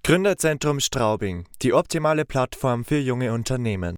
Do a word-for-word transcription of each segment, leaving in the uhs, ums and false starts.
Gründerzentrum Straubing, die optimale Plattform für junge Unternehmen.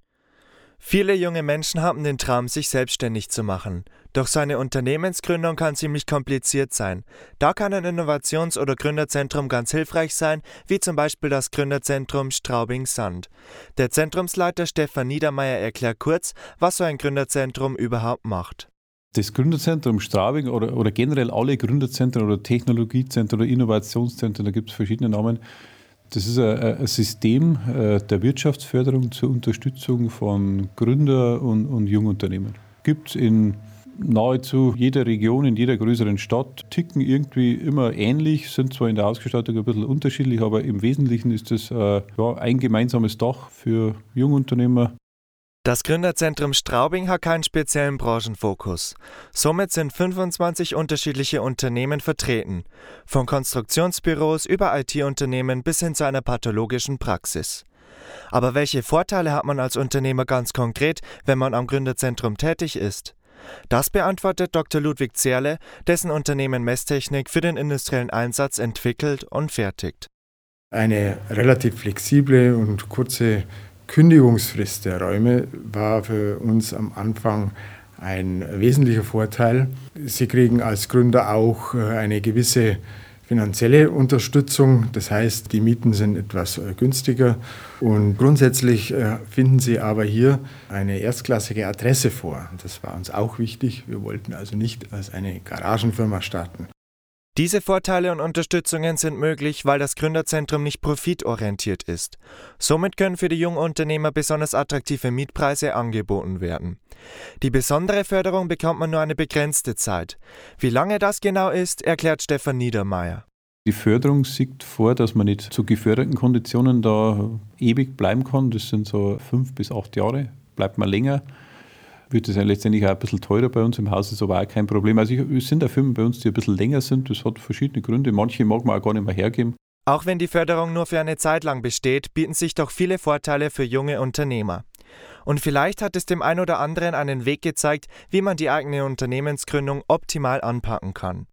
Viele junge Menschen haben den Traum, sich selbstständig zu machen. Doch so eine Unternehmensgründung kann ziemlich kompliziert sein. Da kann ein Innovations- oder Gründerzentrum ganz hilfreich sein, wie zum Beispiel das Gründerzentrum Straubing-Sand. Der Zentrumsleiter Stefan Niedermeyer erklärt kurz, was so ein Gründerzentrum überhaupt macht. Das Gründerzentrum Straubing oder, oder generell alle Gründerzentren oder Technologiezentren oder Innovationszentren, da gibt es verschiedene Namen. Das ist ein, ein System der Wirtschaftsförderung zur Unterstützung von Gründer- und, und Jungunternehmen. Gibt es in nahezu jeder Region, in jeder größeren Stadt, ticken irgendwie immer ähnlich, sind zwar in der Ausgestaltung ein bisschen unterschiedlich, aber im Wesentlichen ist das äh, ja, ein gemeinsames Dach für Jungunternehmer. Das Gründerzentrum Straubing hat keinen speziellen Branchenfokus. Somit sind fünfundzwanzig unterschiedliche Unternehmen vertreten, von Konstruktionsbüros über I T-Unternehmen bis hin zu einer pathologischen Praxis. Aber welche Vorteile hat man als Unternehmer ganz konkret, wenn man am Gründerzentrum tätig ist? Das beantwortet Doktor Ludwig Zerle, dessen Unternehmen Messtechnik für den industriellen Einsatz entwickelt und fertigt. Eine relativ flexible und kurze Kündigungsfrist der Räume war für uns am Anfang ein wesentlicher Vorteil. Sie kriegen als Gründer auch eine gewisse finanzielle Unterstützung, das heißt, die Mieten sind etwas günstiger und grundsätzlich finden Sie aber hier eine erstklassige Adresse vor. Das war uns auch wichtig. Wir wollten also nicht als eine Garagenfirma starten. Diese Vorteile und Unterstützungen sind möglich, weil das Gründerzentrum nicht profitorientiert ist. Somit können für die jungen Unternehmer besonders attraktive Mietpreise angeboten werden. Die besondere Förderung bekommt man nur eine begrenzte Zeit. Wie lange das genau ist, erklärt Stefan Niedermeyer. Die Förderung sieht vor, dass man nicht zu geförderten Konditionen da ewig bleiben kann. Das sind so fünf bis acht Jahre. Bleibt man länger, wird das ja letztendlich auch ein bisschen teurer bei uns im Haus, ist aber auch kein Problem. Also es sind auch Firmen bei uns, die ein bisschen länger sind. Das hat verschiedene Gründe. Manche mag man auch gar nicht mehr hergeben. Auch wenn die Förderung nur für eine Zeit lang besteht, bieten sich doch viele Vorteile für junge Unternehmer. Und vielleicht hat es dem einen oder anderen einen Weg gezeigt, wie man die eigene Unternehmensgründung optimal anpacken kann.